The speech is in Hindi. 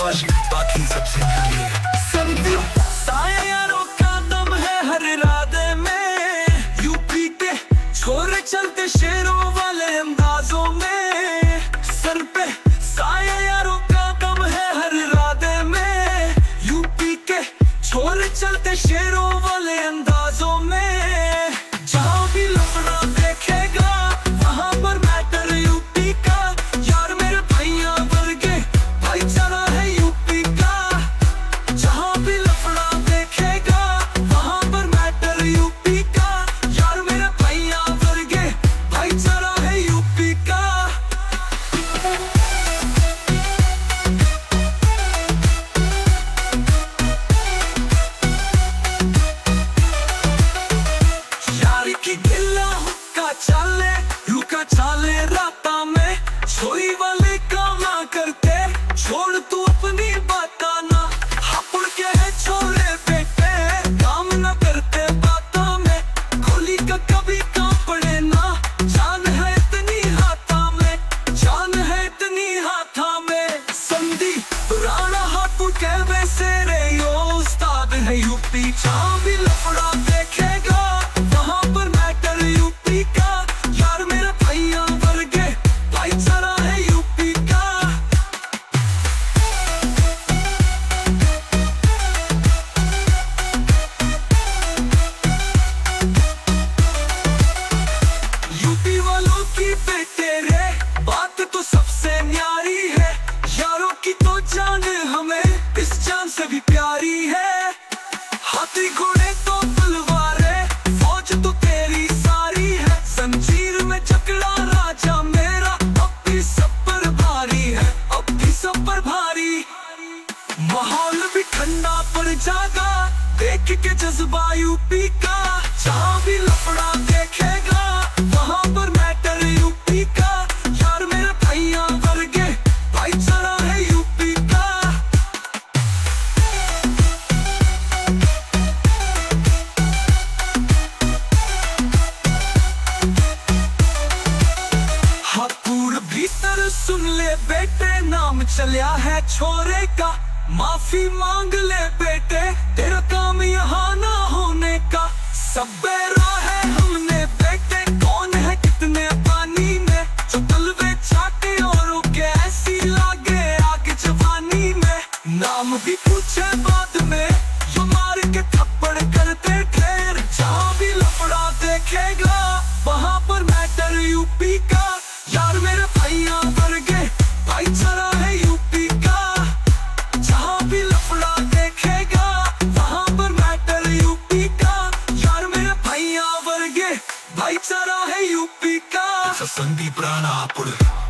बदमाश बाकी सबसे खाली है। संदीप साया यारों का दम है हर इरादे में, यूपी के छोरे चलते शेरों वाले अंदाजों में। सर पे साया यारों का दम है हर इरादे में, यूपी के छोरे चलते शेरों वाले अंदाजों में। जहाँ भी लफड़ा देखेगा वहाँ पर मैटर यूपी का, यार मेरे भैया वर्गे भाईचारा है यूपी का। जहाँ भी लफड़ा देखेगा वहाँ पर मैटर यूपी का, यार मेरे भैया वर्गे भाईचारा है यूपी का। की गिल्ला हुक्का चाले रुका चाले राता में, छोरी वाले काम ना करते छोड़ तू अपनी बाता ना। हापुड़ के है छोरे बेटे काम ना करते बातों में, गोली का कभी काम पड़े ना। जान है इतनी हाथा में, जान है इतनी हाथा में। संदीप राणा हापुड़ के वैसे रे यो उस्ताद है यूपी। जहाँ भी लफड़ा देखेगा वहाँ पर मैटर यूपी का, यार मेरा भैया वर्गे भाईचारा है यूपी का। यूपी वालों की बेटे रे बात तो सबसे न्यारी है, यारों की तो जान हमें इस जान से भी प्यारी है। हाथी घोड़े तो तलवारें फौज तो तेरी सारी है, जंजीर में जकड़ा राजा मेरा अब भी सब पर भारी है, अब भी सब पर भारी। माहौल भी ठंडा पड़ जाएगा देख के जज्बा यूपी का। जहाँ भी लफड़ा देखेगा वहाँ पर मैटर यूपी का, यार मेरे भैया वर्गे भाईचारा है यूपी का। हापुड़ भीतर सुन ले बेटे नाम चलिया है छोरे का, माफी मांग ले बेटे तेरा काम यहाँ ना होने का। सब बेरा है हमने बेटे कौन है कितने पानी में, जो तलवे चाटे औरों के ऐसी लागे आगे जवानी में। नाम भी पूछे बाद में जो मार के थप्पड़ करते ठेर। जहाँ भी लफड़ा देखेगा वहाँ पर मैटर यूपी का, यार मेरे भैया वर्गे भाईचारा है यूपी का। जहाँ भी लफड़ा देखेगा वहाँ पर मैटर यूपी का, यार मेरे भैया वर्गे भाईचारा है यूपी का। संदीप राणा हापुड़।